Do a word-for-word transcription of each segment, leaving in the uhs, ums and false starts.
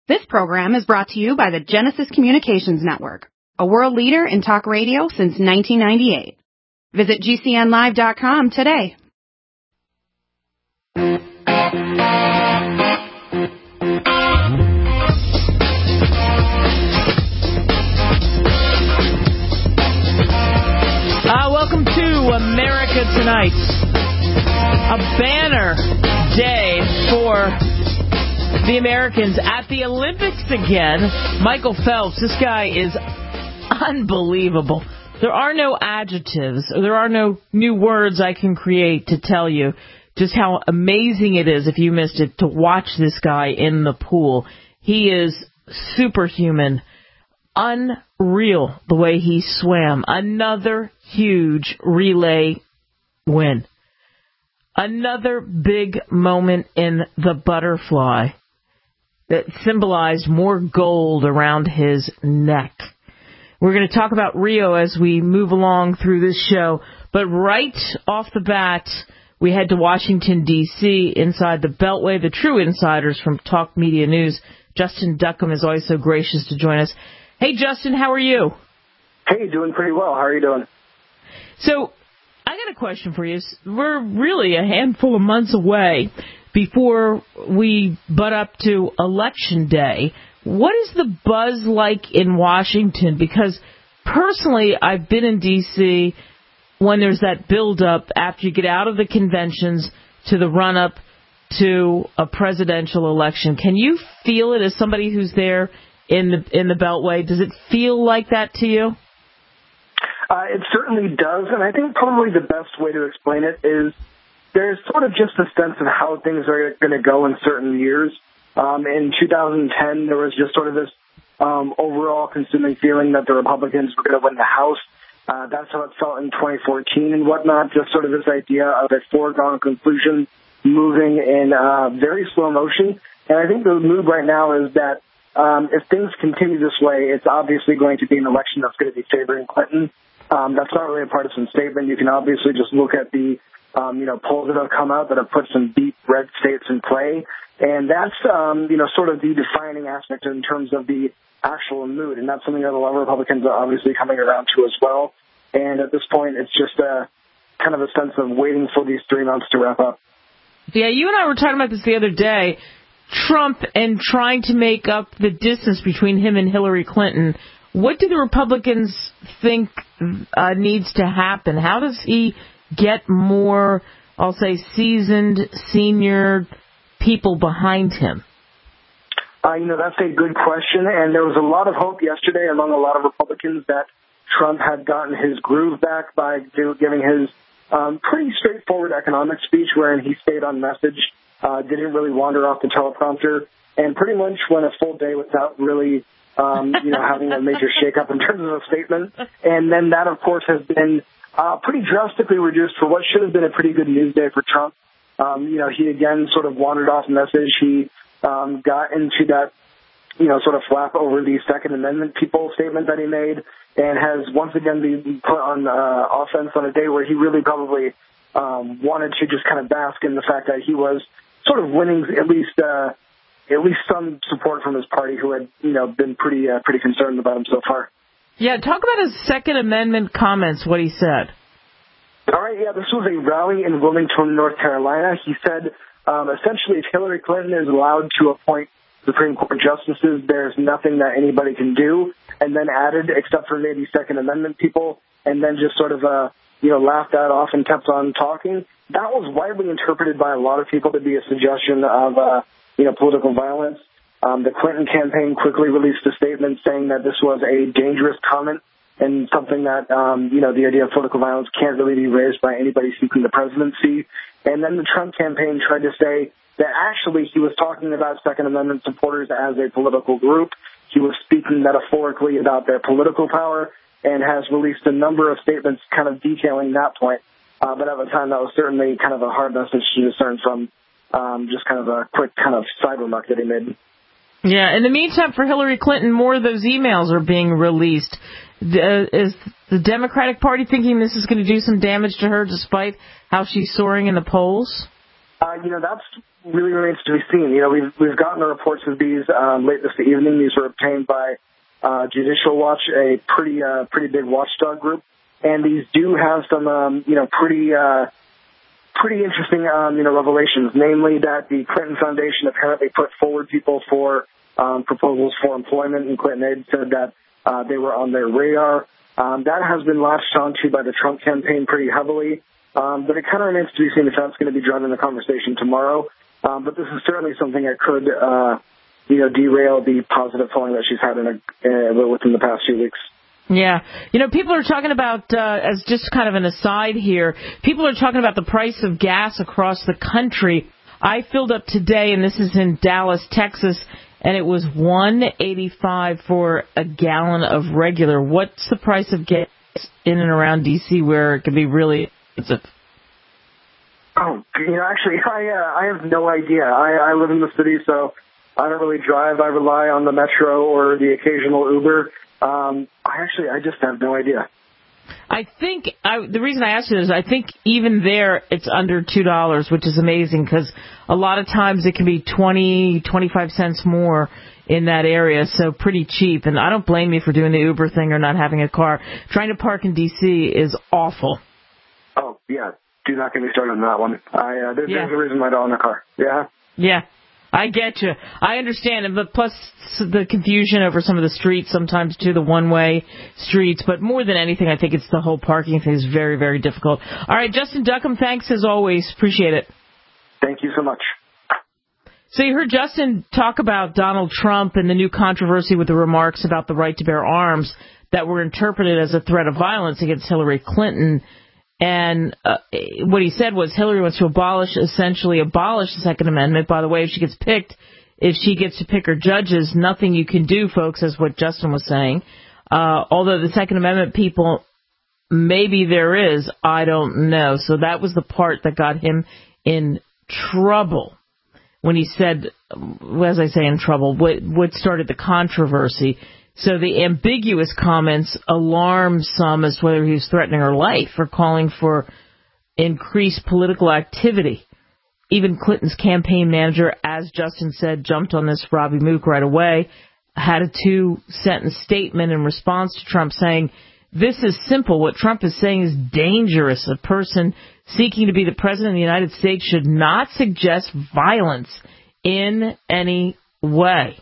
This program is brought to you by the Genesis Communications Network, a world leader in talk radio since nineteen ninety-eight. Visit G C N live dot com today. Uh, welcome to America Tonight. A banner day for the Americans at the Olympics again. Michael Phelps, this guy is unbelievable. There are no adjectives, or there are no new words I can create to tell you just how amazing it is, if you missed it, to watch this guy in the pool. He is superhuman. Unreal the way he swam. Another huge relay win. Another big moment in the butterfly that symbolized more gold around his neck. We're going to talk about Rio as we move along through this show, but right off the bat, we head to Washington, D C, inside the Beltway. The true insiders from Talk Media News. Justin Duckham is always so gracious to join us. Hey, Justin, how are you? Hey, doing pretty well. How are you doing? So, I got a question for you. We're really a handful of months away before we butt up to Election Day. What is the buzz like in Washington? Because personally, I've been in D C when there's that build-up after you get out of the conventions to the run-up to a presidential election. Can you feel it as somebody who's there in the in the Beltway? Does it feel like that to you? Uh, it certainly does, and I think probably the best way to explain it is there's sort of just a sense of how things are going to go in certain years. Um, in two thousand ten, there was just sort of this um, overall consuming feeling that the Republicans were going to win the House. Uh, that's how it felt in twenty fourteen and whatnot, just sort of this idea of a foregone conclusion moving in uh, very slow motion. And I think the mood right now is that um, if things continue this way, it's obviously going to be an election that's going to be favoring Clinton. Um, that's not really a partisan statement. You can obviously just look at the um, you know, polls that have come out that have put some deep red states in play. And that's, um, you know, sort of the defining aspect in terms of the actual mood. And that's something that a lot of Republicans are obviously coming around to as well. And at this point, it's just a kind of a sense of waiting for these three months to wrap up. Yeah, you and I were talking about this the other day. Trump and trying to make up the distance between him and Hillary Clinton. What do the Republicans think uh, needs to happen? How does he get more, I'll say, seasoned, senior people behind him? Uh, you know, that's a good question, and there was a lot of hope yesterday among a lot of Republicans that Trump had gotten his groove back by do, giving his um, pretty straightforward economic speech wherein he stayed on message, uh, didn't really wander off the teleprompter, and pretty much went a full day without really um, you know, having a major shakeup in terms of a statement. And then that, of course, has been uh, pretty drastically reduced for what should have been a pretty good news day for Trump. Um, you know, he again sort of wandered off message. He um, got into that, you know, sort of flap over the Second Amendment people statement that he made, and has once again been put on uh, offense on a day where he really probably um, wanted to just kind of bask in the fact that he was sort of winning at least uh, at least some support from his party, who had, you know, been pretty uh, pretty concerned about him so far. Yeah, talk about his Second Amendment comments. What he said. All right, yeah, this was a rally in Wilmington, North Carolina. He said, um, essentially, if Hillary Clinton is allowed to appoint Supreme Court justices, there's nothing that anybody can do, and then added, except for maybe Second Amendment people, and then just sort of, uh, you know, laughed that off and kept on talking. That was widely interpreted by a lot of people to be a suggestion of, uh, you know, political violence. Um, the Clinton campaign quickly released a statement saying that this was a dangerous comment and something that, um, you know, the idea of political violence can't really be raised by anybody seeking the presidency. And then the Trump campaign tried to say that actually he was talking about Second Amendment supporters as a political group. He was speaking metaphorically about their political power and has released a number of statements kind of detailing that point. Uh, but at the time, that was certainly kind of a hard message to discern from um, just kind of a quick kind of side remark that he made. Yeah, in the meantime, for Hillary Clinton, more of those emails are being released. Uh, is the Democratic Party thinking this is going to do some damage to her despite how she's soaring in the polls? Uh, you know, that's really remains to be seen. You know, we've we've gotten the reports of these um, late this evening. These were obtained by uh, Judicial Watch, a pretty uh, pretty big watchdog group, and these do have some um, you know pretty uh, pretty interesting um, you know revelations. Namely, that the Clinton Foundation apparently put forward people for um, proposals for employment, and Clinton Aid said that uh, they were on their radar. Um, that has been latched onto by the Trump campaign pretty heavily. Um, but it kind of remains to be seen if that's going to be driving the conversation tomorrow. Um, but this is certainly something that could, uh, you know, derail the positive polling that she's had in a, uh, within the past few weeks. Yeah. You know, people are talking about, uh, as just kind of an aside here, people are talking about the price of gas across the country. I filled up today, and this is in Dallas, Texas, and it was one eighty-five for a gallon of regular. What's the price of gas in and around D C where it can be really expensive? Oh, you know, actually, I uh, I have no idea. I, I live in the city, so I don't really drive. I rely on the Metro or the occasional Uber. Um, I actually, I just have no idea. I think I, the reason I asked you is I think even there it's under two dollars, which is amazing because a lot of times it can be twenty, twenty-five cents more in that area, so pretty cheap. And I don't blame you for doing the Uber thing or not having a car. Trying to park in D C is awful. Oh, yeah. Do not get me started on that one. I, uh, there's, yeah. there's a reason why I don't own a car. Yeah. Yeah. I get you. I understand it, but plus the confusion over some of the streets, sometimes too, the one-way streets. But more than anything, I think it's the whole parking thing is very, very difficult. All right, Justin Duckham, thanks as always. Appreciate it. Thank you so much. So you heard Justin talk about Donald Trump and the new controversy with the remarks about the right to bear arms that were interpreted as a threat of violence against Hillary Clinton. And uh, what he said was Hillary wants to abolish, essentially abolish the Second Amendment. By the way, if she gets picked, if she gets to pick her judges, nothing you can do, folks, is what Justin was saying. Uh, although the Second Amendment people, maybe there is, I don't know. So that was the part that got him in trouble when he said, as I say, in trouble, what, what started the controversy. So the ambiguous comments alarmed some as to whether he was threatening her life or calling for increased political activity. Even Clinton's campaign manager, as Justin said, jumped on this Robbie Mook right away, had a two-sentence statement in response to Trump saying, this is simple. What Trump is saying is dangerous. A person seeking to be the president of the United States should not suggest violence in any way.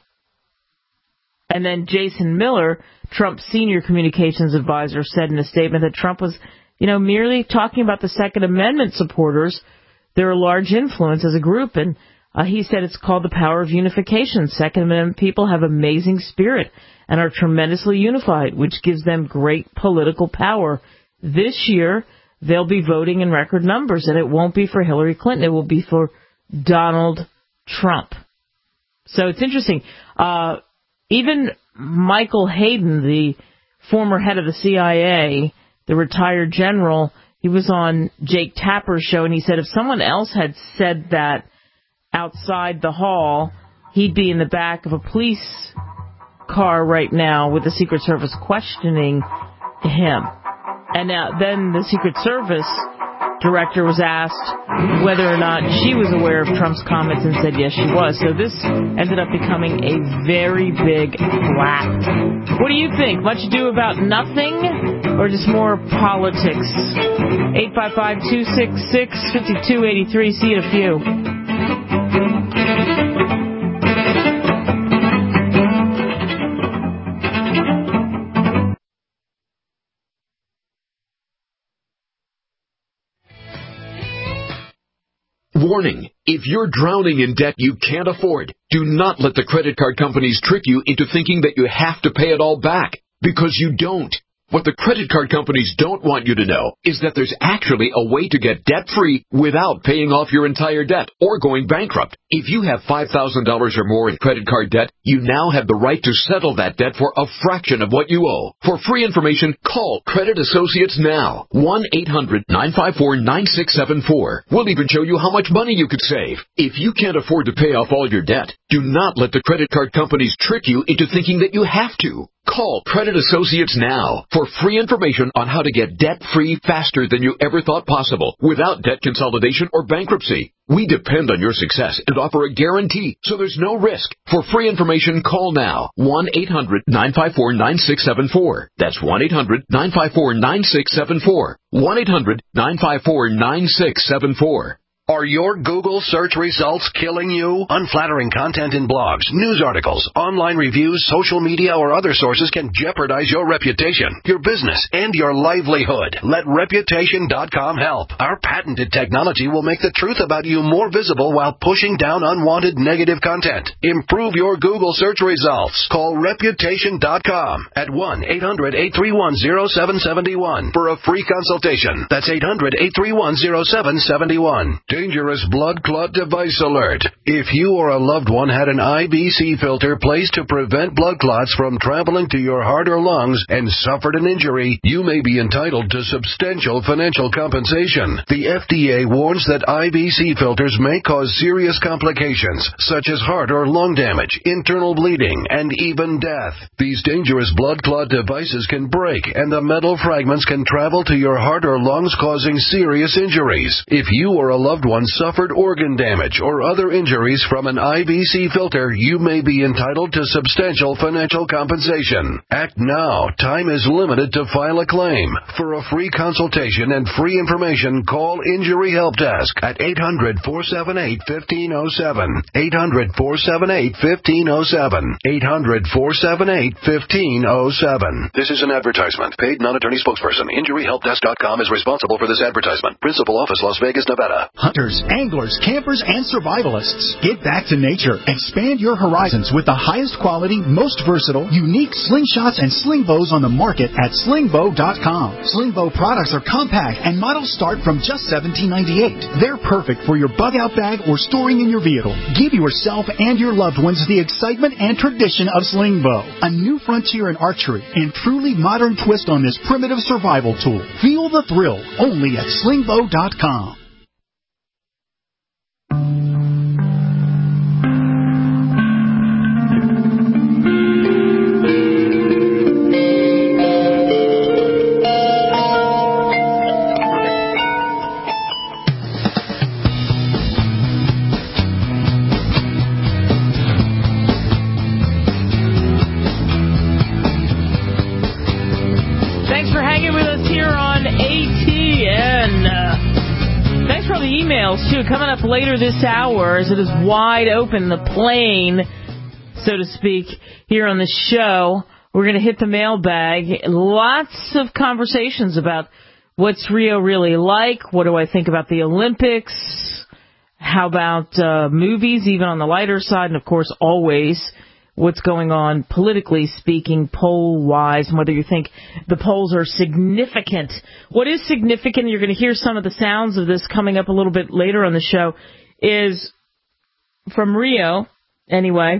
And then Jason Miller, Trump's senior communications advisor, said in a statement that Trump was, you know, merely talking about the Second Amendment supporters. They're a large influence as a group. And uh, he said it's called the power of unification. Second Amendment people have amazing spirit and are tremendously unified, which gives them great political power. This year, they'll be voting in record numbers, and it won't be for Hillary Clinton. It will be for Donald Trump. So it's interesting. Uh, Even Michael Hayden, the former head of the C I A, the retired general, he was on Jake Tapper's show, and he said if someone else had said that outside the hall, he'd be in the back of a police car right now with the Secret Service questioning him. And now then the Secret Service director was asked whether or not she was aware of Trump's comments and said yes, she was. So this ended up becoming a very big flap. What do you think? Much ado about nothing or just more politics? eight five five, two six six, five two eight three. See you in a few. Warning, if you're drowning in debt you can't afford, do not let the credit card companies trick you into thinking that you have to pay it all back, because you don't. What the credit card companies don't want you to know is that there's actually a way to get debt-free without paying off your entire debt or going bankrupt. If you have five thousand dollars or more in credit card debt, you now have the right to settle that debt for a fraction of what you owe. For free information, call Credit Associates now. one eight hundred, nine five four, nine six seven four. We'll even show you how much money you could save. If you can't afford to pay off all your debt, do not let the credit card companies trick you into thinking that you have to. Call Credit Associates now for free information on how to get debt-free faster than you ever thought possible without debt consolidation or bankruptcy. We depend on your success and offer a guarantee, so there's no risk. For free information, call now. one eight hundred nine five four nine six seven four. That's one eight hundred nine five four nine six seven four. one eight hundred nine five four nine six seven four. Are your Google search results killing you? Unflattering content in blogs, news articles, online reviews, social media, or other sources can jeopardize your reputation, your business, and your livelihood. Let Reputation dot com help. Our patented technology will make the truth about you more visible while pushing down unwanted negative content. Improve your Google search results. Call Reputation dot com at one eight hundred eight three one zero seven seven one for a free consultation. That's eight hundred eight three one zero seven seven one. Dangerous blood clot device alert. If you or a loved one had an I B C filter placed to prevent blood clots from traveling to your heart or lungs and suffered an injury, you may be entitled to substantial financial compensation. The F D A warns that I B C filters may cause serious complications, such as heart or lung damage, internal bleeding, and even death. These dangerous blood clot devices can break, and the metal fragments can travel to your heart or lungs, causing serious injuries. If you or a loved one suffered organ damage or other injuries from an I B C filter, you may be entitled to substantial financial compensation. Act now. Time is limited to file a claim. For a free consultation and free information, call Injury Help Desk at eight hundred four seven eight one five zero seven. eight hundred four seven eight one five zero seven. eight hundred four seven eight one five zero seven. This is an advertisement. Paid non-attorney spokesperson. Injury Help Desk dot com is responsible for this advertisement. Principal office, Las Vegas, Nevada. Hunters, anglers, campers, and survivalists. Get back to nature. Expand your horizons with the highest quality, most versatile, unique slingshots and sling bows on the market at sling bow dot com. Sling bow products are compact and models start from just seventeen ninety-eight. They're perfect for your bug out bag or storing in your vehicle. Give yourself and your loved ones the excitement and tradition of sling bow. A new frontier in archery and truly modern twist on this primitive survival tool. Feel the thrill only at sling bow dot com. Too. Coming up later this hour, as it is wide open, the plane, so to speak, here on the show. We're going to hit the mailbag. Lots of conversations about what's Rio really like. What do I think about the Olympics? How about uh, movies, even on the lighter side? And, of course, always what's going on politically speaking, poll-wise, and whether you think the polls are significant. What is significant, you're going to hear some of the sounds of this coming up a little bit later on the show, is from Rio, anyway,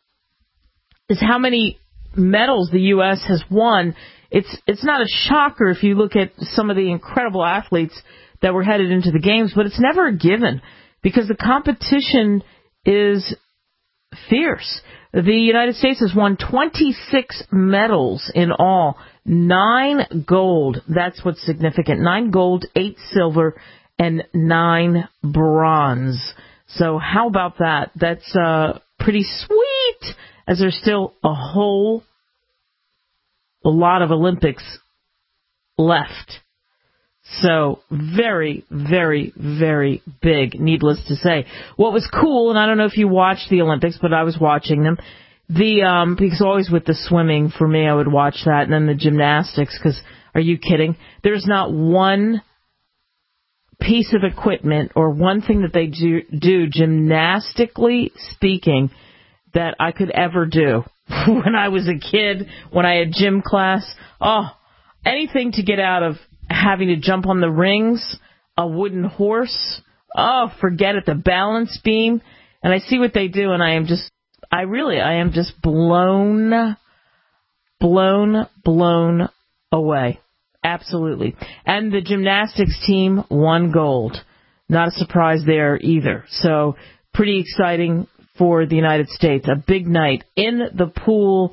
is how many medals the U S has won. It's it's not a shocker if you look at some of the incredible athletes that were headed into the games, but it's never a given because the competition is fierce. The United States has won twenty-six medals in all, nine gold. That's what's significant. Nine gold, eight silver, and nine bronze. So how about that? That's uh, pretty sweet, as there's still a whole a lot of Olympics left. So very, very, very big, needless to say. What was cool, and I don't know if you watched the Olympics, but I was watching them, the um, because always with the swimming, for me, I would watch that, and then the gymnastics, because are you kidding? There's not one piece of equipment or one thing that they do, do gymnastically speaking, that I could ever do. When I was a kid, when I had gym class, oh, anything to get out of having to jump on the rings, a wooden horse, oh, forget it, the balance beam. And I see what they do, and I am just, I really, I am just blown, blown, blown away. Absolutely. And the gymnastics team won gold. Not a surprise there either. So pretty exciting for the United States. A big night in the pool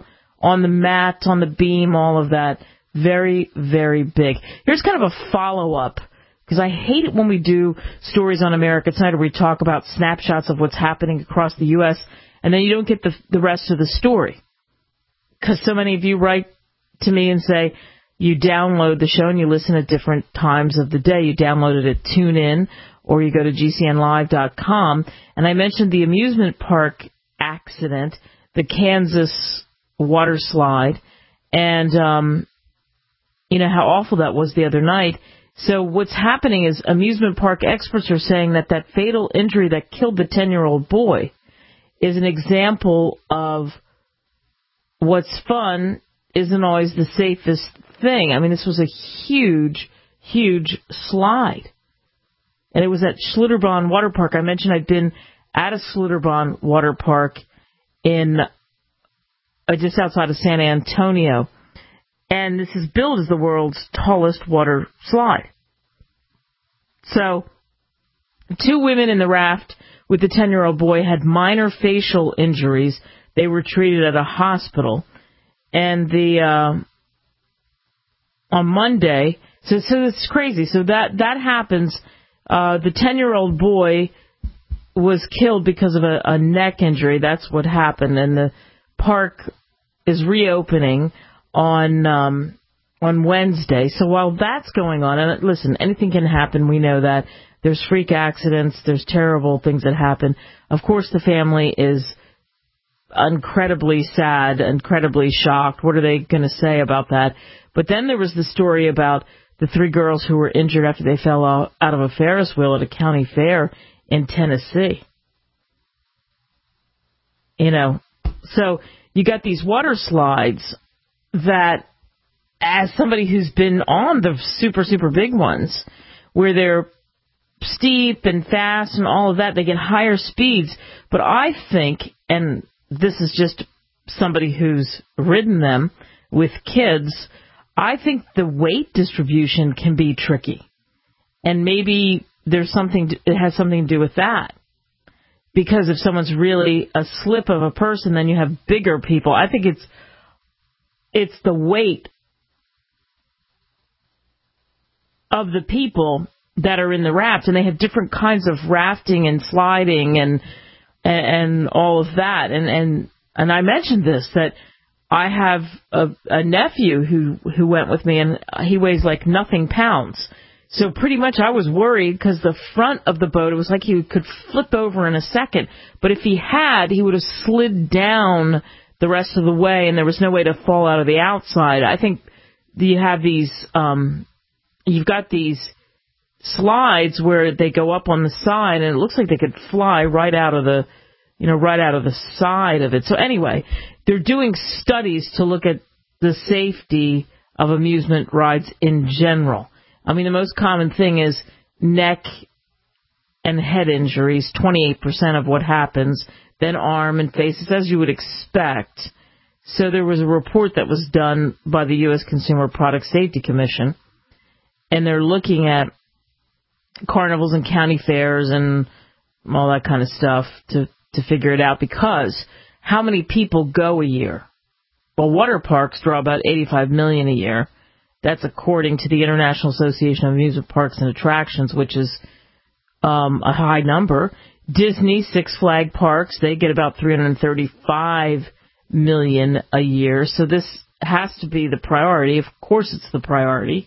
on the mat, on the beam, all of that. Very, very big. Here's kind of a follow-up, because I hate it when we do stories on America Tonight where we talk about snapshots of what's happening across the U S, and then you don't get the, the rest of the story. Because so many of you write to me and say you download the show and you listen at different times of the day. You download it at TuneIn or you go to G C N live dot com. And I mentioned the amusement park accident, the Kansas water slide, and um, you know how awful that was the other night. So what's happening is amusement park experts are saying that that fatal injury that killed the ten-year-old boy is an example of what's fun isn't always the safest thing. I mean, this was a huge, huge slide. And it was at Schlitterbahn Water Park. I mentioned I'd been at a Schlitterbahn Water Park in uh, just outside of San Antonio. And this is billed as the world's tallest water slide. So, two women in the raft with the ten-year-old boy had minor facial injuries. They were treated at a hospital. And the uh, on Monday, so so it's crazy. So that, that happens. Uh, the ten-year-old boy was killed because of a, a neck injury. That's what happened. And the park is reopening on um, on Wednesday. So while that's going on, and listen, anything can happen. We know that. There's freak accidents. There's terrible things that happen. Of course, the family is incredibly sad, incredibly shocked. What are they going to say about that? But then there was the story about the three girls who were injured after they fell out of a Ferris wheel at a county fair in Tennessee. You know, so you got these water slides that, as somebody who's been on the super, super big ones, where they're steep and fast and all of that, they get higher speeds. But I think, and this is just somebody who's ridden them with kids, I think the weight distribution can be tricky. And maybe there's something, to, it has something to do with that. Because if someone's really a slip of a person, then you have bigger people. I think it's it's the weight of the people that are in the raft, and they have different kinds of rafting and sliding and and all of that. And and, and I mentioned this, that I have a, a nephew who, who went with me, and he weighs like nothing pounds. So pretty much I was worried because the front of the boat, it was like he could flip over in a second. But if he had, he would have slid down the rest of the way, and there was no way to fall out of the outside. I think you have these, um, you've got these slides where they go up on the side, and it looks like they could fly right out of the, you know, right out of the side of it. So anyway, they're doing studies to look at the safety of amusement rides in general. I mean, the most common thing is neck and head injuries, twenty-eight percent of what happens, then arm and faces, as you would expect. So there was a report that was done by the U S Consumer Product Safety Commission, and they're looking at carnivals and county fairs and all that kind of stuff to, to figure it out, because how many people go a year? Well, water parks draw about eighty-five million a year. That's according to the International Association of Amusement Parks and Attractions, which is um, a high number. Disney, Six Flags Parks, they get about three hundred thirty-five million dollars a year. So this has to be the priority. Of course it's the priority.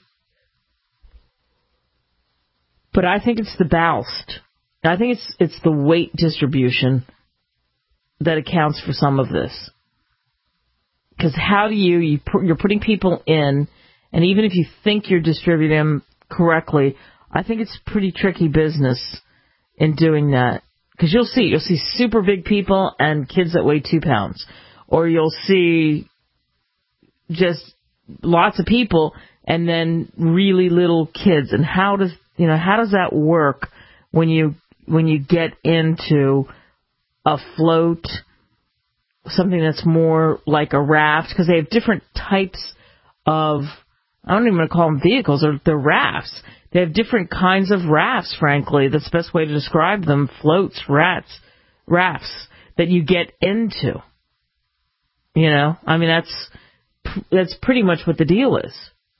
But I think it's the ballast. I think it's it's the weight distribution that accounts for some of this. Because how do you, you put, you're putting people in, and even if you think you're distributing them correctly, I think it's pretty tricky business in doing that. Because you'll see, you'll see super big people and kids that weigh two pounds. Or you'll see just lots of people and then really little kids. And how does, you know, how does that work when you, when you get into a float, something that's more like a raft? Because they have different types of, I don't even want to call them vehicles, or they're rafts. They have different kinds of rafts, frankly. That's the best way to describe them. Floats, rats, rafts that you get into. You know, I mean, that's that's pretty much what the deal is.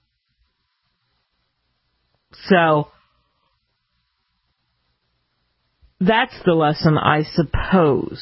So that's the lesson, I suppose.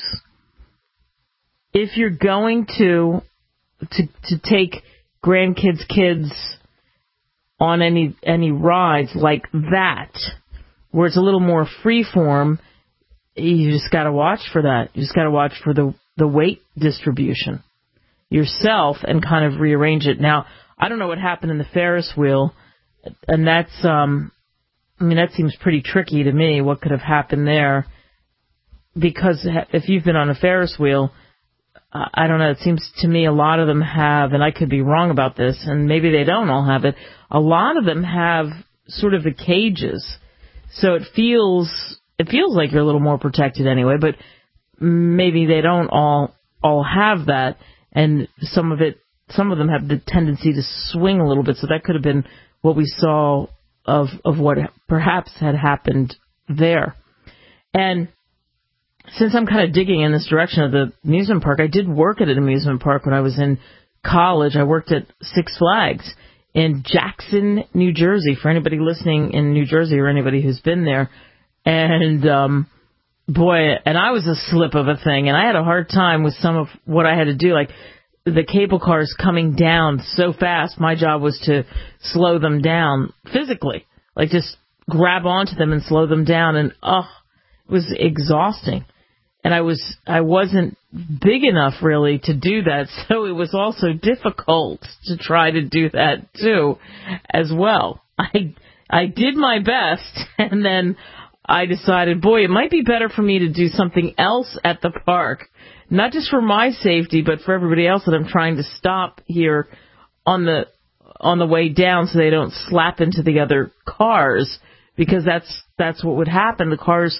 If you're going to to to take grandkids' kids on any any rides like that, where it's a little more freeform, you just got to watch for that. You just got to watch for the the weight distribution yourself and kind of rearrange it. Now, I don't know what happened in the Ferris wheel, and that's um, I mean that seems pretty tricky to me. What could have happened there? Because if you've been on a Ferris wheel, I don't know, it seems to me a lot of them have, and I could be wrong about this, and maybe they don't all have it, a lot of them have sort of the cages. So it feels it feels like you're a little more protected anyway, but maybe they don't all all have that, and some of it some of them have the tendency to swing a little bit, so that could have been what we saw of of what perhaps had happened there. And since I'm kind of digging in this direction of the amusement park, I did work at an amusement park when I was in college. I worked at Six Flags in Jackson, New Jersey, for anybody listening in New Jersey or anybody who's been there. And, um, boy, and I was a slip of a thing, and I had a hard time with some of what I had to do. Like, the cable cars coming down so fast, my job was to slow them down physically. Like, just grab onto them and slow them down, and, oh, it was exhausting. And I was, I wasn't big enough really to do that, so it was also difficult to try to do that too, as well. I, I did my best, and then I decided, boy, it might be better for me to do something else at the park, not just for my safety, but for everybody else that I'm trying to stop here on the, on the way down so they don't slap into the other cars, because that's, that's what would happen. The cars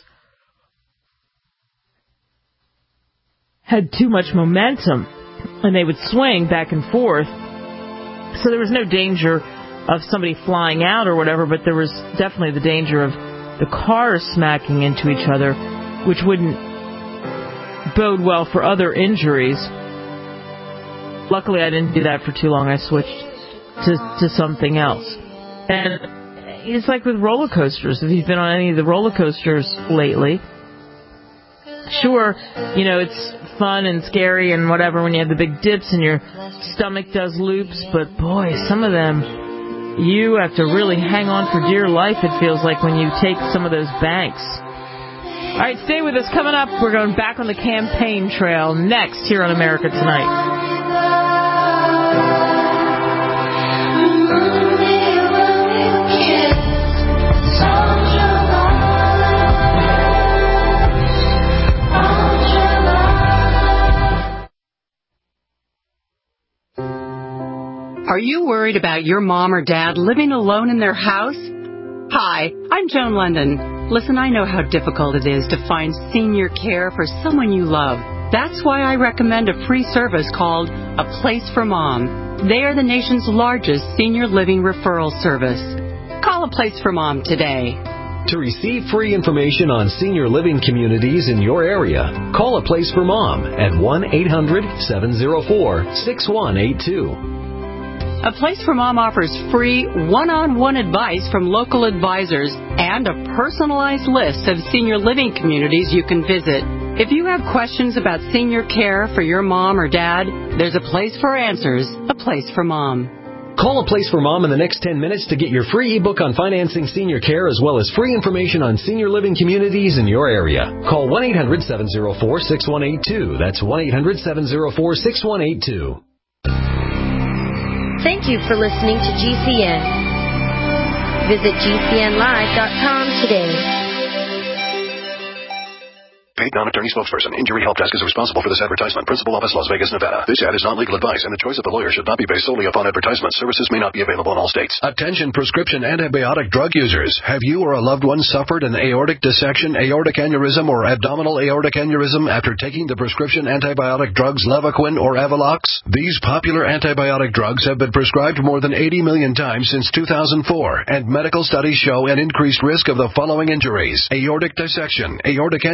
had too much momentum, and they would swing back and forth. So there was no danger of somebody flying out or whatever, but there was definitely the danger of the cars smacking into each other, which wouldn't bode well for other injuries. Luckily, I didn't do that for too long. I switched to, to something else. And it's like with roller coasters. If you've been on any of the roller coasters lately, sure, you know, it's fun and scary and whatever when you have the big dips and your stomach does loops, but boy, some of them, you have to really hang on for dear life, it feels like, when you take some of those banks. All right, stay with us. Coming up, we're going back on the campaign trail next here on America Tonight. Are you worried about your mom or dad living alone in their house? Hi, I'm Joan London. Listen, I know how difficult it is to find senior care for someone you love. That's why I recommend a free service called A Place for Mom. They are the nation's largest senior living referral service. Call A Place for Mom today. To receive free information on senior living communities in your area, call A Place for Mom at one eight hundred seven oh four six one eight two. A Place for Mom offers free one-on-one advice from local advisors and a personalized list of senior living communities you can visit. If you have questions about senior care for your mom or dad, there's a place for answers, A Place for Mom. Call A Place for Mom in the next ten minutes to get your free ebook on financing senior care, as well as free information on senior living communities in your area. Call one eight hundred seven oh four six one eight two. That's one eight hundred seven oh four six one eight two. Thank you for listening to G C N. Visit G C N live dot com today. Paid non-attorney spokesperson. Injury Help Desk is responsible for this advertisement. Principal office, Las Vegas, Nevada. This ad is not legal advice, and the choice of the lawyer should not be based solely upon advertisement. Services may not be available in all states. Attention prescription antibiotic drug users. Have you or a loved one suffered an aortic dissection, aortic aneurysm, or abdominal aortic aneurysm after taking the prescription antibiotic drugs Levaquin or Avelox? These popular antibiotic drugs have been prescribed more than eighty million times since two thousand four, and medical studies show an increased risk of the following injuries: aortic dissection, aortic aneurysm,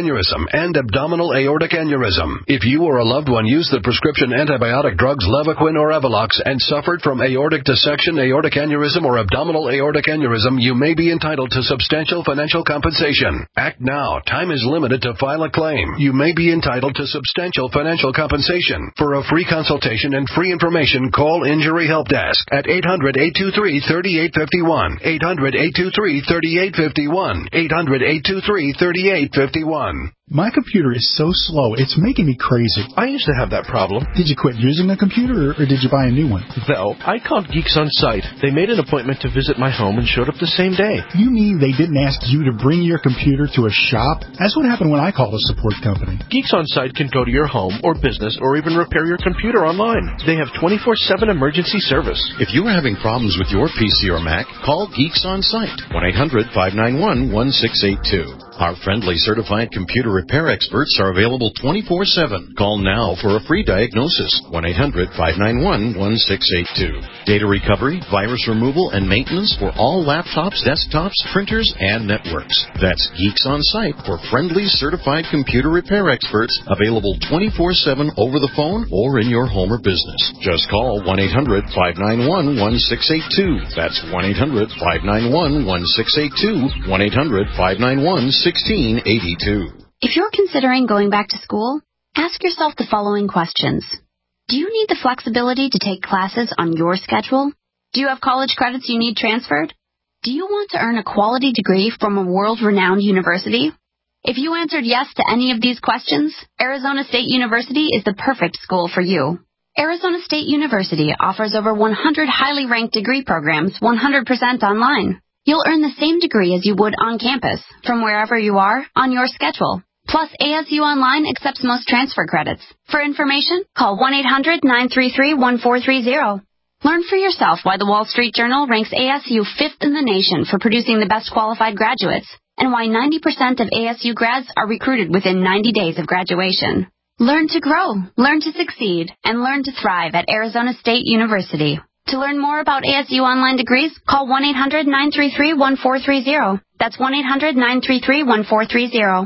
and abdominal aortic aneurysm. If you or a loved one used the prescription antibiotic drugs Levaquin or Evolox and suffered from aortic dissection, aortic aneurysm, or abdominal aortic aneurysm, you may be entitled to substantial financial compensation. Act now. Time is limited to file a claim. You may be entitled to substantial financial compensation. For a free consultation and free information, call Injury Help Desk at eight hundred, eight two three, three eight five one, eight hundred, eight two three, three eight five one, eight hundred, eight two three, three eight five one. My computer is so slow, it's making me crazy. I used to have that problem. Did you quit using the computer, or, or did you buy a new one? No, I called Geeks on Site. They made an appointment to visit my home and showed up the same day. You mean they didn't ask you to bring your computer to a shop? That's what happened when I called a support company. Geeks on Site can go to your home or business or even repair your computer online. They have twenty-four seven emergency service. If you are having problems with your P C or Mac, call Geeks on Site, one eight hundred, five nine one, one six eight two. Our friendly certified computer repair experts are available twenty-four seven. Call now for a free diagnosis, one eight hundred, five nine one, one six eight two. Data recovery, virus removal, and maintenance for all laptops, desktops, printers, and networks. That's Geeks on Site for friendly certified computer repair experts, available twenty-four seven over the phone or in your home or business. Just call one eight hundred, five nine one, one six eight two. That's one eight hundred, five nine one, one six eight two, one eight hundred, five nine one, sixteen eighty-two. If you're considering going back to school, ask yourself the following questions. Do you need the flexibility to take classes on your schedule? Do you have college credits you need transferred? Do you want to earn a quality degree from a world-renowned university? If you answered yes to any of these questions, Arizona State University is the perfect school for you. Arizona State University offers over one hundred highly ranked degree programs one hundred percent online. You'll earn the same degree as you would on campus, from wherever you are, on your schedule. Plus, A S U Online accepts most transfer credits. For information, call one eight hundred, nine three three, one four three zero. Learn for yourself why the Wall Street Journal ranks A S U fifth in the nation for producing the best qualified graduates, and why ninety percent of A S U grads are recruited within ninety days of graduation. Learn to grow, learn to succeed, and learn to thrive at Arizona State University. To learn more about A S U online degrees, call one eight hundred, nine three three, one four three zero. That's one eight hundred, nine three three, one four three zero.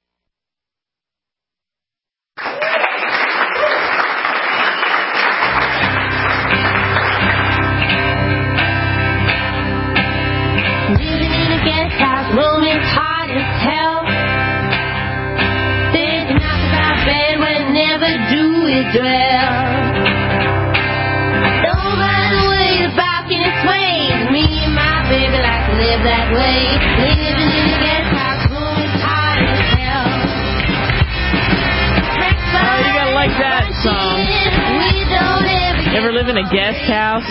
Living in a guest house room is hot as hell. There's nothing about bed where never do it dwell. Don't mind the way the balcony sways. Me and my baby like to live that way. Living in a guest house room is hot as hell. Oh, you gotta like that song. Ever live in a guest house?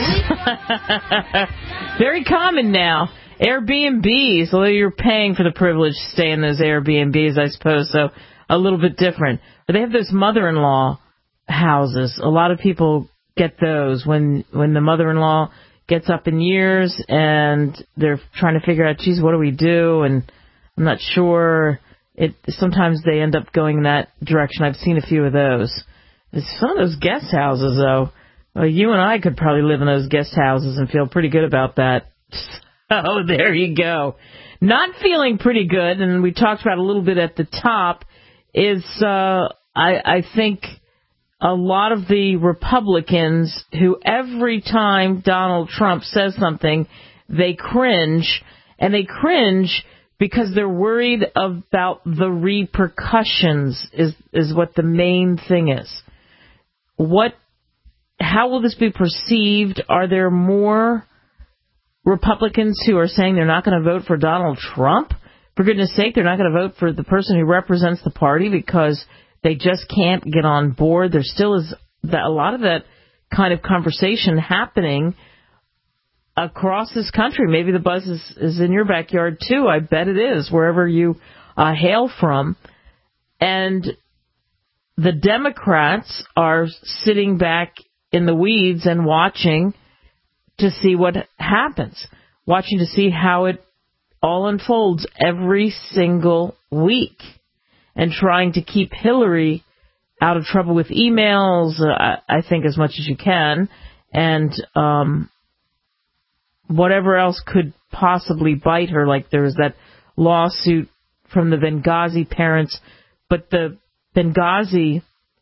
Very common now. Airbnbs, although you're paying for the privilege to stay in those Airbnbs, I suppose, so a little bit different. But they have those mother-in-law houses. A lot of people get those when when the mother-in-law gets up in years and they're trying to figure out, geez, what do we do? And I'm not sure. It sometimes they end up going in that direction. I've seen a few of those. Some of those guest houses, though, well, you and I could probably live in those guest houses and feel pretty good about that. Oh, there you go. Not feeling pretty good, and we talked about a little bit at the top, is uh, I, I think a lot of the Republicans who every time Donald Trump says something, they cringe, and they cringe because they're worried about the repercussions is, is what the main thing is. What, how will this be perceived? Are there more Republicans who are saying they're not going to vote for Donald Trump? For goodness sake, they're not going to vote for the person who represents the party because they just can't get on board. There still is that, a lot of that kind of conversation happening across this country. Maybe the buzz is, is in your backyard, too. I bet it is, wherever you uh, hail from. And the Democrats are sitting back in the weeds and watching to see what happens, watching to see how it all unfolds every single week, and trying to keep Hillary out of trouble with emails, uh, I think, as much as you can, and um, whatever else could possibly bite her. Like there was that lawsuit from the Benghazi parents but the Benghazi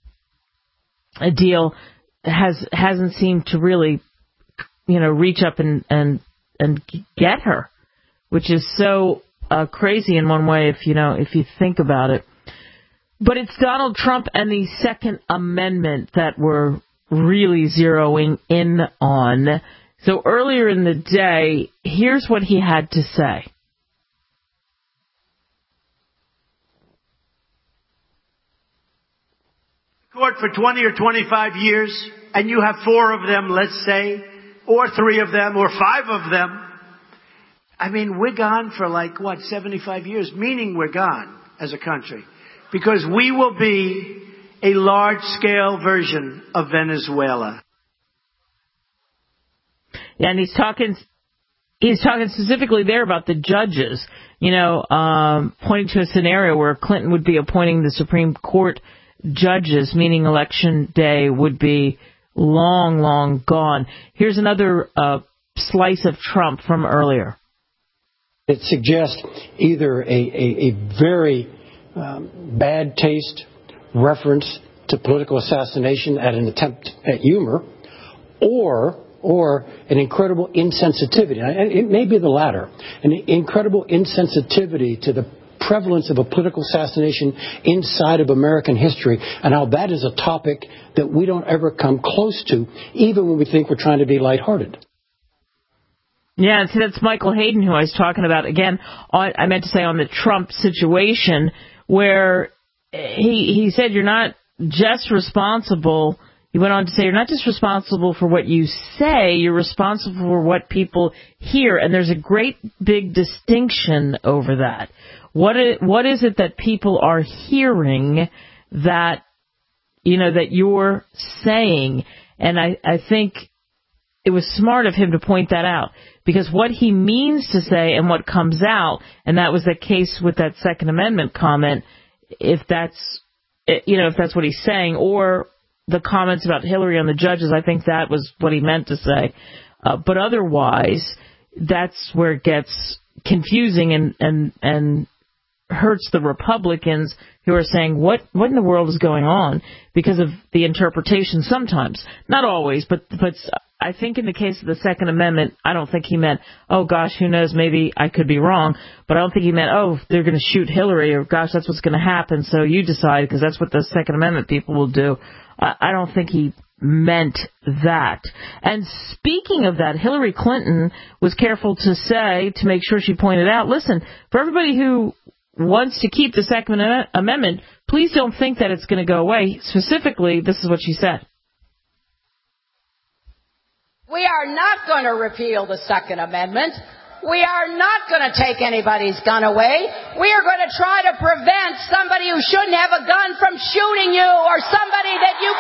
deal has hasn't seemed to really, you know, reach up and and and get her, which is so uh, crazy in one way if you know if you think about it. But it's Donald Trump and the Second Amendment that we're really zeroing in on. So earlier in the day, here's what he had to say. Court for twenty or twenty-five years, and you have four of them, let's say, or three of them, or five of them. I mean, we're gone for like, what, seventy-five years, meaning we're gone as a country. Because we will be a large-scale version of Venezuela. Yeah, and he's talking, he's talking specifically there about the judges, you know, um, pointing to a scenario where Clinton would be appointing the Supreme Court judges, meaning election day would be long, long gone. Here's another uh, slice of Trump from earlier. It suggests either a, a, a very um, bad taste reference to political assassination at an attempt at humor, or or an incredible insensitivity. And it may be the latter, an incredible insensitivity to the prevalence of a political assassination inside of American history, and how that is a topic that we don't ever come close to, even when we think we're trying to be lighthearted. Yeah, and see, that's Michael Hayden, who I was talking about. Again, on, I meant to say on the Trump situation, where he he said you're not just responsible. He went on to say you're not just responsible for what you say, you're responsible for what people hear. And there's a great big distinction over that. What is, what is it that people are hearing that, you know, that you're saying? And I, I think it was smart of him to point that out, because what he means to say and what comes out, and that was the case with that Second Amendment comment, if that's, you know, if that's what he's saying, or the comments about Hillary on the judges, I think that was what he meant to say. Uh, but otherwise, that's where it gets confusing and, and, and hurts the Republicans who are saying, what, what in the world is going on? Because of the interpretation sometimes. Not always, but, but I think in the case of the Second Amendment, I don't think he meant, oh, gosh, who knows, maybe I could be wrong. But I don't think he meant, oh, they're going to shoot Hillary, or, gosh, that's what's going to happen, so you decide, because that's what the Second Amendment people will do. I, I don't think he meant that. And speaking of that, Hillary Clinton was careful to say, to make sure she pointed out, listen, for everybody who wants to keep the Second Amendment, please don't think that it's going to go away. Specifically, this is what she said. We are not going to repeal the Second Amendment. We are not going to take anybody's gun away. We are going to try to prevent somebody who shouldn't have a gun from shooting you, or somebody that you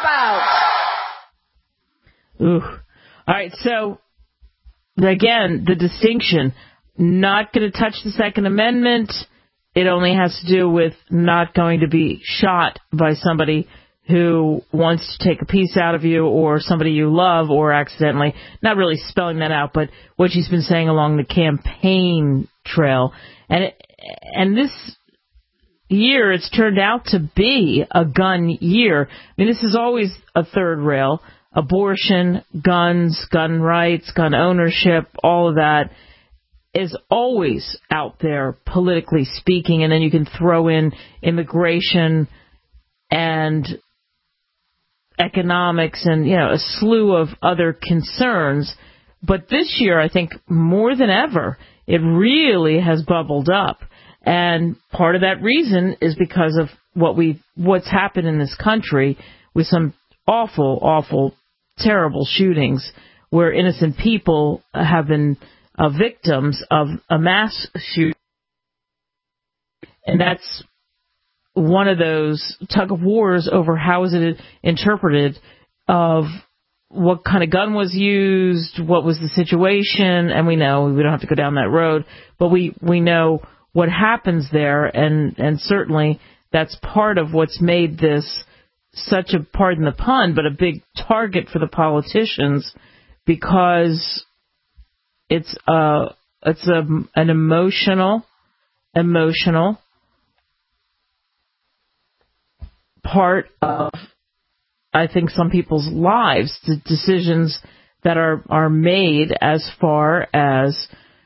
care about. Ooh. All right, so, again, the distinction, not going to touch the Second Amendment. It only has to do with not going to be shot by somebody who wants to take a piece out of you, or somebody you love, or accidentally. Not really spelling that out, but what she's been saying along the campaign trail. And it, and this year, it's turned out to be a gun year. I mean, this is always a third rail. Abortion, guns, gun rights, gun ownership, all of that is always out there, politically speaking. And then you can throw in immigration and economics and, you know, a slew of other concerns. But this year, I think more than ever, it really has bubbled up. And part of that reason is because of what we what's happened in this country with some awful, awful, terrible shootings where innocent people have been uh, victims of a mass shooting. And that's one of those tug of wars over how is it interpreted, of what kind of gun was used, what was the situation, and we know, we don't have to go down that road, but we, we know what happens there, and, and certainly that's part of what's made this such a, pardon the pun, but a big target for the politicians, because it's a, it's a, an emotional, emotional, part of, I think, some people's lives, the decisions that are, are made as far as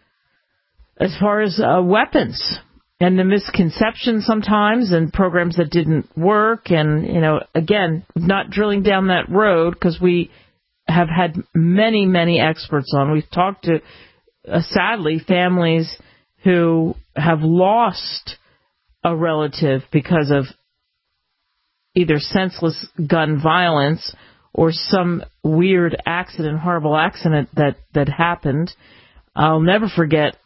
as far as uh, weapons and the misconceptions sometimes and programs that didn't work. And, you know, again, not drilling down that road because we have had many, many experts on. We've talked to, uh, sadly, families who have lost a relative because of either senseless gun violence or some weird accident, horrible accident that, that happened. I'll never forget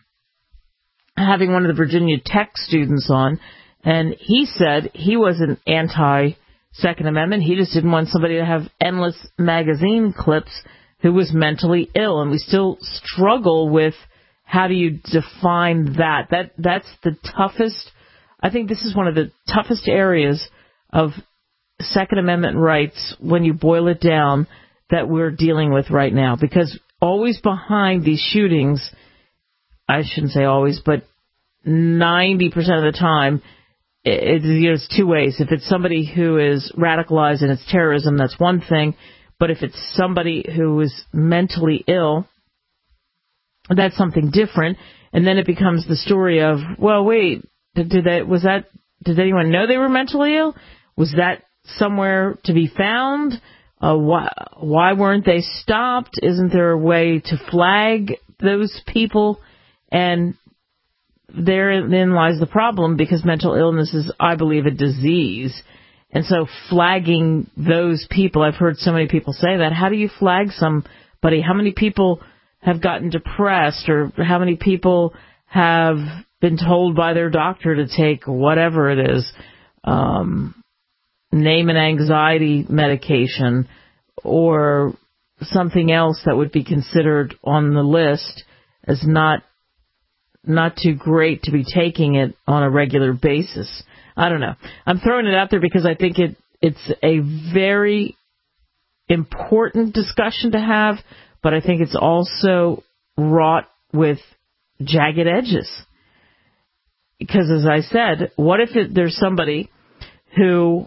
having one of the Virginia Tech students on, and he said he wasn't anti-Second Amendment. He just didn't want somebody to have endless magazine clips who was mentally ill. And we still struggle with how do you define that. That that's the toughest. I think this is one of the toughest areas of Second Amendment rights when you boil it down that we're dealing with right now. Because always behind these shootings, I shouldn't say always, but ninety percent of the time, it, you know, it's two ways. If it's somebody who is radicalized and it's terrorism, that's one thing. But if it's somebody who is mentally ill, that's something different. And then it becomes the story of, well, wait, did, did they, was that, did anyone know they were mentally ill? Was that somewhere to be found? Uh, why, why weren't they stopped? Isn't there a way to flag those people? And therein lies the problem, because mental illness is, I believe, a disease. And so flagging those people, I've heard so many people say that. How do you flag somebody? How many people have gotten depressed, or how many people have been told by their doctor to take whatever it is, um, name an anxiety medication or something else that would be considered on the list as not not too great to be taking it on a regular basis. I don't know. I'm throwing it out there because I think it it's a very important discussion to have, but I think it's also wrought with jagged edges. Because as I said, what if it, there's somebody who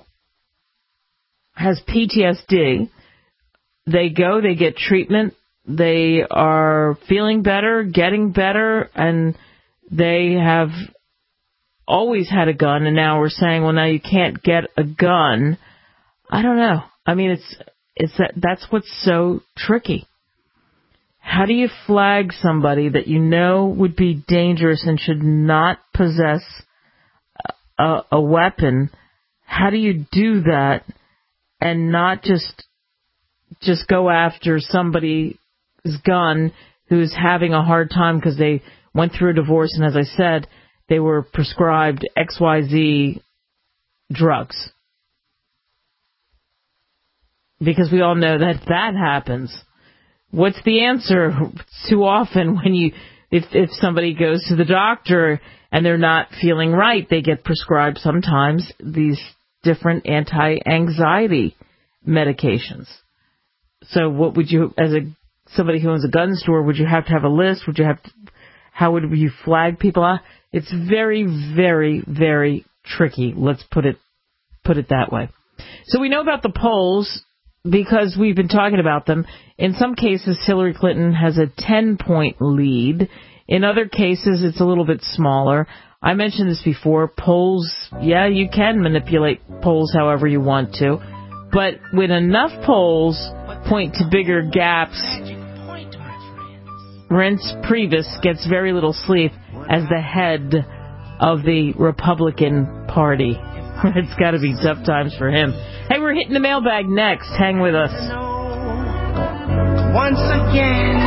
has P T S D, they go, they get treatment, they are feeling better, getting better, and they have always had a gun, and now we're saying, well, now you can't get a gun. I don't know. I mean, it's it's that that's what's so tricky. How do you flag somebody that you know would be dangerous and should not possess a, a weapon? How do you do that and not just just go after somebody's gun who's having a hard time because they went through a divorce and, as I said, they were prescribed X Y Z drugs? Because we all know that that happens. What's the answer? Too often when you, if if somebody goes to the doctor and they're not feeling right, they get prescribed sometimes these different anti-anxiety medications. So what would you, as a somebody who owns a gun store, would you have to have a list? Would you have to, how would you flag people? It's very, very, very tricky. Let's put it put it that way. So we know about the polls because we've been talking about them. In some cases, Hillary Clinton has a ten-point lead. In other cases, it's a little bit smaller. I mentioned this before. Polls, yeah, you can manipulate polls however you want to. But when enough polls point to bigger gaps, Reince Priebus gets very little sleep as the head of the Republican Party. It's got to be tough times for him. Hey, we're hitting the mailbag next. Hang with us. Once again,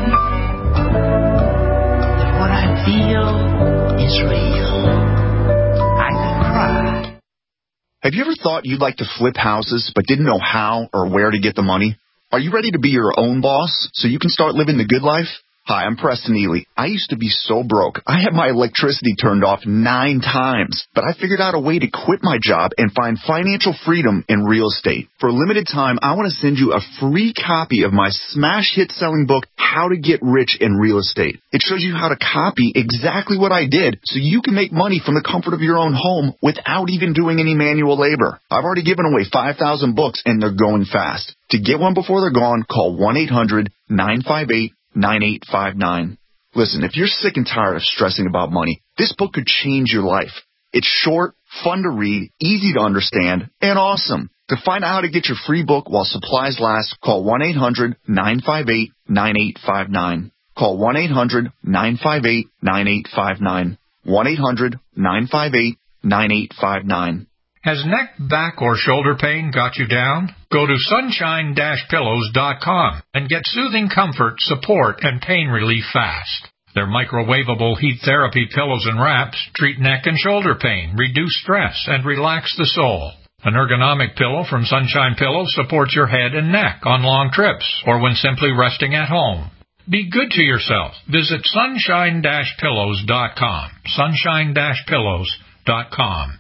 what I feel is real. I could cry. Have you ever thought you'd like to flip houses but didn't know how or where to get the money? Are you ready to be your own boss so you can start living the good life? Hi, I'm Preston Ely. I used to be so broke. I had my electricity turned off nine times, but I figured out a way to quit my job and find financial freedom in real estate. For a limited time, I want to send you a free copy of my smash hit selling book, How to Get Rich in Real Estate. It shows you how to copy exactly what I did so you can make money from the comfort of your own home without even doing any manual labor. I've already given away five thousand books and they're going fast. To get one before they're gone, call one eight hundred nine five eight nine eight five nine. Listen, if you're sick and tired of stressing about money, this book could change your life. It's short, fun to read, easy to understand, and awesome. To find out how to get your free book while supplies last, call one eight hundred nine five eight nine eight five nine. Call one eight hundred nine five eight nine eight five nine. one eight hundred nine five eight nine eight five nine. Has neck, back, or shoulder pain got you down? Go to sunshine dash pillows dot com and get soothing comfort, support, and pain relief fast. Their microwavable heat therapy pillows and wraps treat neck and shoulder pain, reduce stress, and relax the soul. An ergonomic pillow from Sunshine Pillows supports your head and neck on long trips or when simply resting at home. Be good to yourself. Visit sunshine dash pillows dot com. sunshine dash pillows dot com.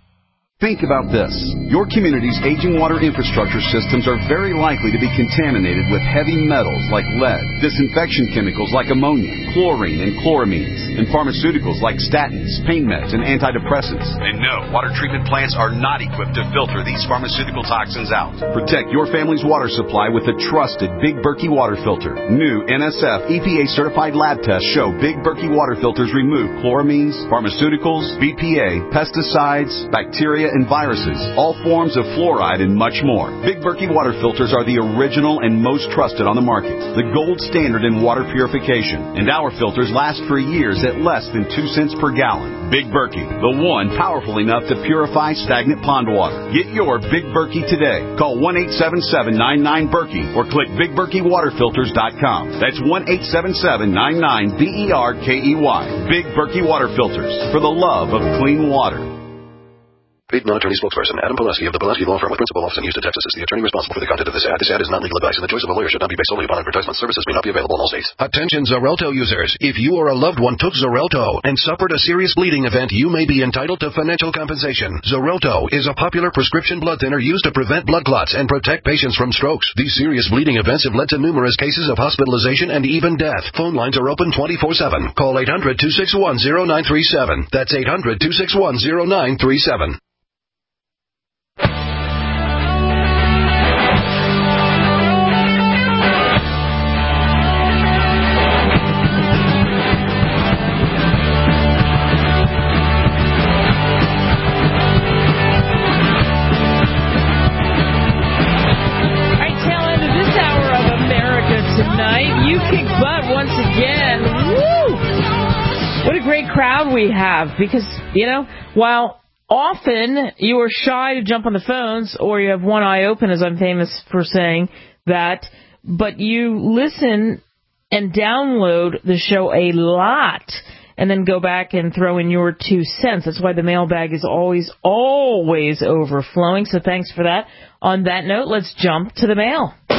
Think about this. Your community's aging water infrastructure systems are very likely to be contaminated with heavy metals like lead, disinfection chemicals like ammonia, chlorine and chloramines, and pharmaceuticals like statins, pain meds, and antidepressants. And no, water treatment plants are not equipped to filter these pharmaceutical toxins out. Protect your family's water supply with the trusted Big Berkey water filter. New N S F E P A-certified lab tests show Big Berkey water filters remove chloramines, pharmaceuticals, B P A, pesticides, bacteria, and viruses, all forms of fluoride, and much more. Big Berkey water filters are the original and most trusted on the market, the gold standard in water purification, and our filters last for years at less than two cents per gallon. Big Berkey, the one powerful enough to purify stagnant pond water. Get your Big Berkey today. Call one eight seven seven nine nine Berkey or click big berkey water filters dot com. That's one eight seven seven nine nine B E R K E Y. Big Berkey water filters, for the love of clean water. Paid non-attorney spokesperson Adam Pulaski of the Pulaski Law Firm with principal office in Houston, Texas is the attorney responsible for the content of this ad. This ad is not legal advice, and the choice of a lawyer should not be based solely upon advertisement. Services may not be available in all states. Attention Xarelto users. If you or a loved one took Xarelto and suffered a serious bleeding event, you may be entitled to financial compensation. Xarelto is a popular prescription blood thinner used to prevent blood clots and protect patients from strokes. These serious bleeding events have led to numerous cases of hospitalization and even death. Phone lines are open twenty-four seven. Call eight hundred two six one zero nine three seven. That's eight hundred two six one zero nine three seven. Crowd we have, because, you know, while often you are shy to jump on the phones or you have one eye open, as I'm famous for saying that, but you listen and download the show a lot and then go back and throw in your two cents. That's why the mailbag is always, always overflowing. So thanks for that. On that note, let's jump to the mail. Oh,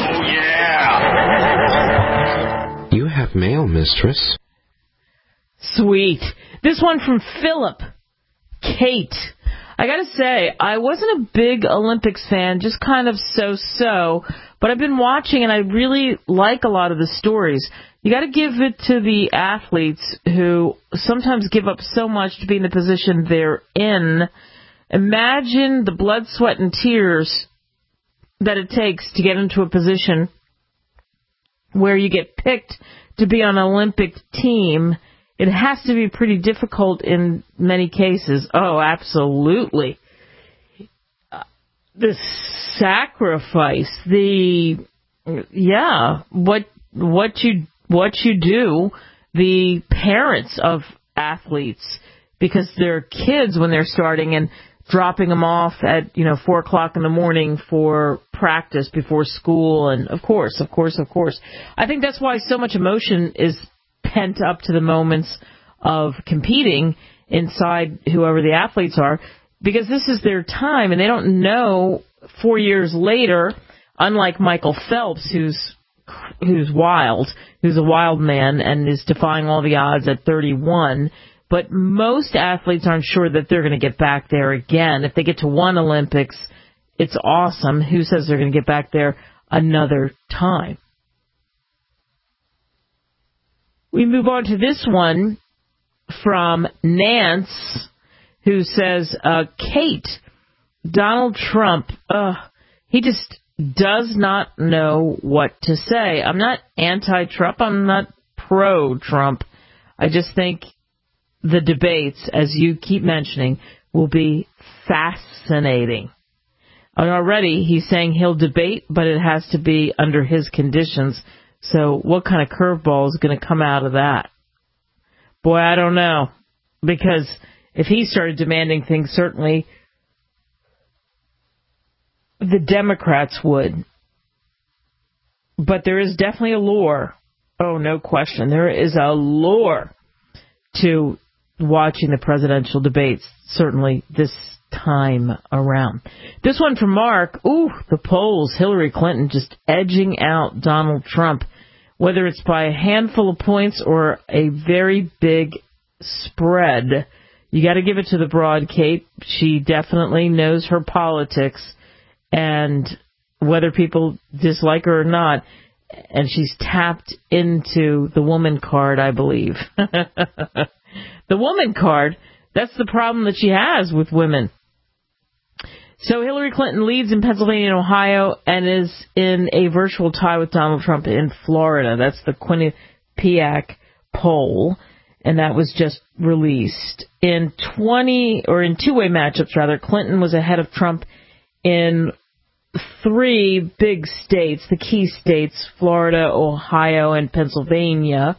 yeah! You have mail, mistress. Sweet. This one from Philip. Kate. I gotta say, I wasn't a big Olympics fan, just kind of so-so, but I've been watching and I really like a lot of the stories. You gotta give it to the athletes who sometimes give up so much to be in the position they're in. Imagine the blood, sweat, and tears that it takes to get into a position where you get picked to be on an Olympic team. It has to be pretty difficult in many cases. Oh, absolutely. Uh, the sacrifice, the, yeah, what, what you, what you do, the parents of athletes, because they're kids when they're starting and dropping them off at, you know, four o'clock in the morning for practice before school. And of course, of course, of course. I think that's why so much emotion is pent up to the moments of competing inside whoever the athletes are, because this is their time and they don't know four years later, unlike Michael Phelps, who's who's wild, who's a wild man and is defying all the odds at thirty-one. But most athletes aren't sure that they're going to get back there again. If they get to one Olympics, it's awesome. Who says they're going to get back there another time? We move on to this one from Nance, who says, uh, Kate, Donald Trump, uh, he just does not know what to say. I'm not anti-Trump. I'm not pro-Trump. I just think the debates, as you keep mentioning, will be fascinating. And already he's saying he'll debate, but it has to be under his conditions. So what kind of curveball is going to come out of that? Boy, I don't know. Because if he started demanding things, certainly the Democrats would. But there is definitely a lure. Oh, no question. There is a lure to watching the presidential debates, certainly this time around. This one from Mark. Ooh, the polls. Hillary Clinton just edging out Donald Trump, whether it's by a handful of points or a very big spread. You got to give it to the broad, Kate. She definitely knows her politics, and whether people dislike her or not, and she's tapped into the woman card, I believe. The woman card, that's the problem that she has with women. So Hillary Clinton leads in Pennsylvania and Ohio and is in a virtual tie with Donald Trump in Florida. That's the Quinnipiac poll, and that was just released. In twenty, or in two-way matchups, rather, Clinton was ahead of Trump in three big states, the key states, Florida, Ohio, and Pennsylvania.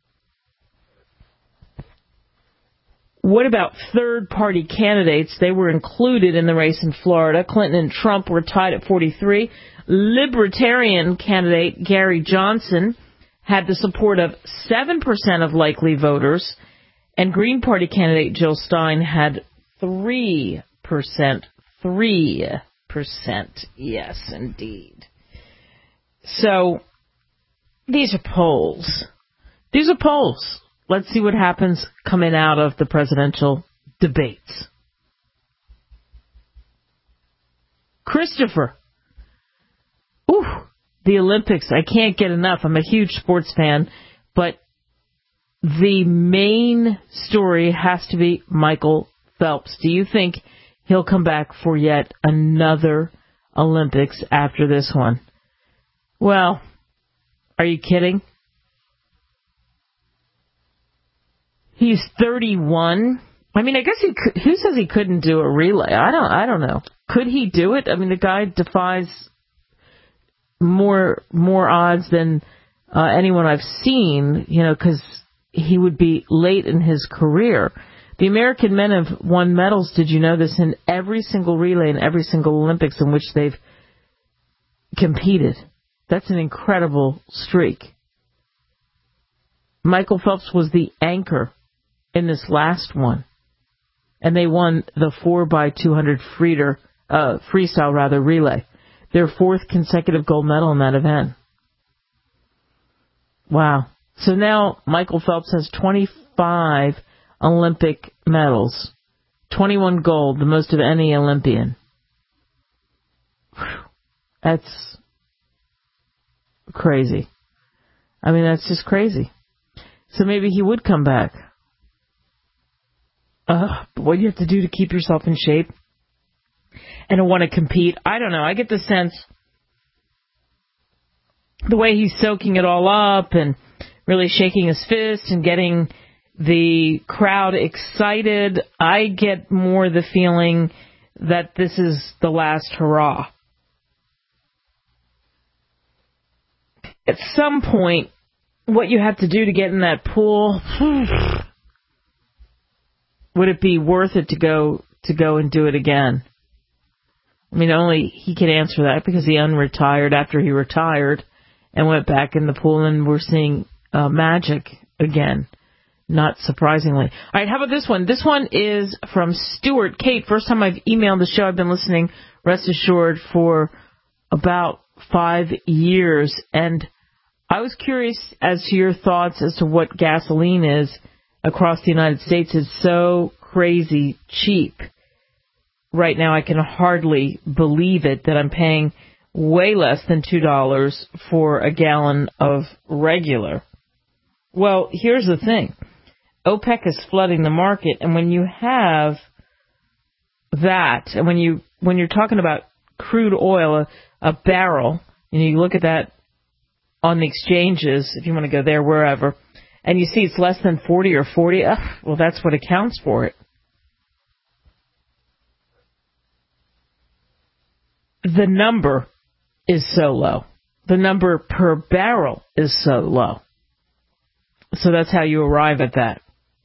What about third-party candidates? They were included in the race in Florida. Clinton and Trump were tied at forty-three. Libertarian candidate Gary Johnson had the support of seven percent of likely voters, and Green Party candidate Jill Stein had three percent. three percent. Yes, indeed. So, these are polls. These are polls. Let's see what happens coming out of the presidential debates. Christopher. Ooh, the Olympics. I can't get enough. I'm a huge sports fan, but the main story has to be Michael Phelps. Do you think he'll come back for yet another Olympics after this one? Well, are you kidding? He's thirty-one. I mean, I guess he could. Who says he couldn't do a relay? I don't. I don't know. Could he do it? I mean, the guy defies more more odds than uh, anyone I've seen. You know, because he would be late in his career. The American men have won medals. Did you know this? In every single relay in every single Olympics in which they've competed. That's an incredible streak. Michael Phelps was the anchor in this last one, and they won the four by two hundred freezer, uh, freestyle rather relay, their fourth consecutive gold medal in that event. Wow! So now Michael Phelps has twenty-five Olympic medals, twenty-one gold, the most of any Olympian. That's crazy. I mean, that's just crazy. So maybe he would come back. Uh, but what do you have to do to keep yourself in shape and to want to compete? I don't know. I get the sense the way he's soaking it all up and really shaking his fist and getting the crowd excited, I get more the feeling that this is the last hurrah. At some point, what you have to do to get in that pool, would it be worth it to go to go and do it again? I mean, only he can answer that because he unretired after he retired and went back in the pool, and we're seeing uh, magic again, not surprisingly. All right, how about this one? This one is from Stuart. Kate, first time I've emailed the show. I've been listening, rest assured, for about five years, and I was curious as to your thoughts as to what gasoline is across the United States. It's so crazy cheap. Right now I can hardly believe it that I'm paying way less than two dollars for a gallon of regular. Well, here's the thing. OPEC is flooding the market, and when you have that, and when, you, when you're talking about crude oil, a, a barrel, and you look at that on the exchanges, if you want to go there, wherever, and you see it's less than forty or forty, ugh, well, that's what accounts for it. The number is so low. The number per barrel is so low. So that's how you arrive at that.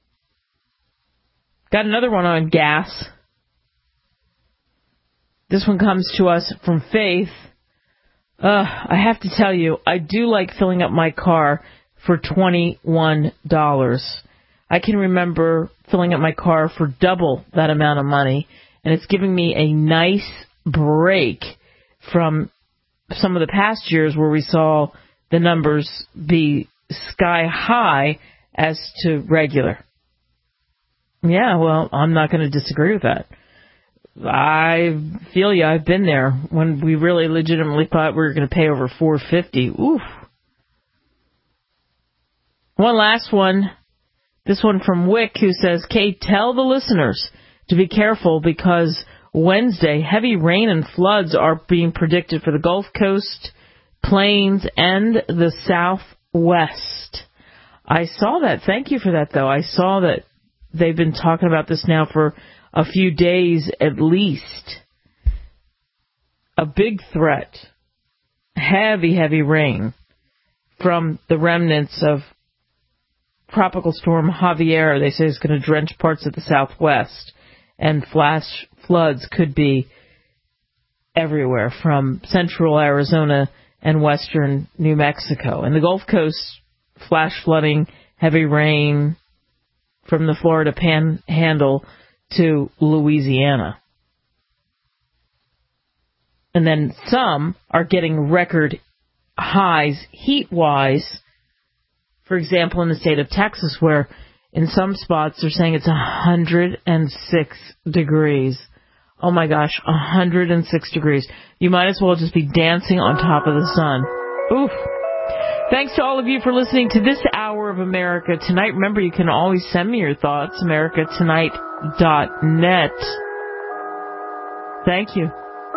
Got another one on gas. This one comes to us from Faith. Uh, I have to tell you, I do like filling up my car for twenty-one dollars. I can remember filling up my car for double that amount of money, and it's giving me a nice break from some of the past years where we saw the numbers be sky high as to regular. Yeah, well, I'm not going to disagree with that. I feel you. I've been there when we really legitimately thought we were going to pay over four dollars and fifty cents. Oof. One last one. This one from Wick, who says, Kate, tell the listeners to be careful because Wednesday, heavy rain and floods are being predicted for the Gulf Coast, Plains, and the Southwest. I saw that. Thank you for that, though. I saw that they've been talking about this now for a few days at least. A big threat. Heavy, heavy rain from the remnants of Tropical Storm Javier. They say it's going to drench parts of the Southwest, and flash floods could be everywhere from central Arizona and western New Mexico. And the Gulf Coast, flash flooding, heavy rain from the Florida Panhandle to Louisiana. And then some are getting record highs heat-wise. For example, in the state of Texas, where in some spots they're saying it's one hundred six degrees. Oh my gosh, one hundred six degrees. You might as well just be dancing on top of the sun. Oof. Thanks to all of you for listening to this hour of America Tonight. Remember, you can always send me your thoughts, america tonight dot net. Thank you.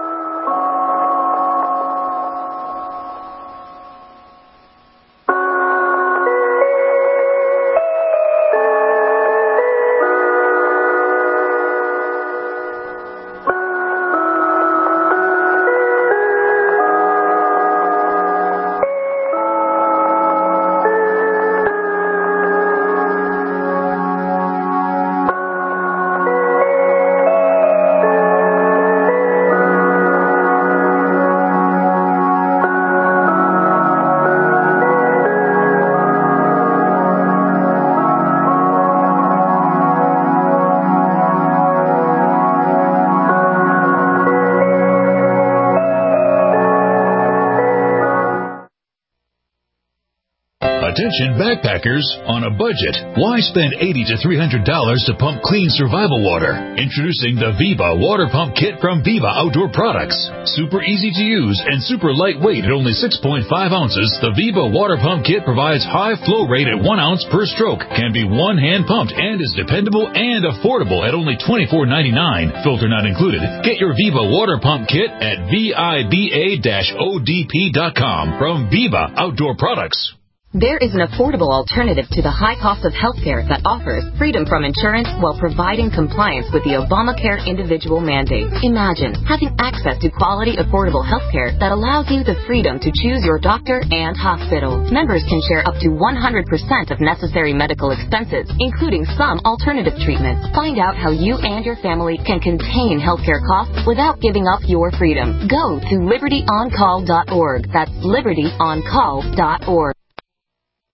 Attention backpackers on a budget. Why spend eighty to three hundred dollars to pump clean survival water? Introducing the Viva Water Pump Kit from Viva Outdoor Products. Super easy to use and super lightweight at only six point five ounces, the Viva Water Pump Kit provides high flow rate at one ounce per stroke, can be one hand pumped, and is dependable and affordable at only twenty-four ninety-nine. Filter not included. Get your Viva Water Pump Kit at viva dash o d p dot com from Viva Outdoor Products. There is an affordable alternative to the high cost of healthcare that offers freedom from insurance while providing compliance with the Obamacare individual mandate. Imagine having access to quality, affordable healthcare that allows you the freedom to choose your doctor and hospital. Members can share up to one hundred percent of necessary medical expenses, including some alternative treatments. Find out how you and your family can contain healthcare costs without giving up your freedom. Go to liberty on call dot org. That's liberty on call dot org.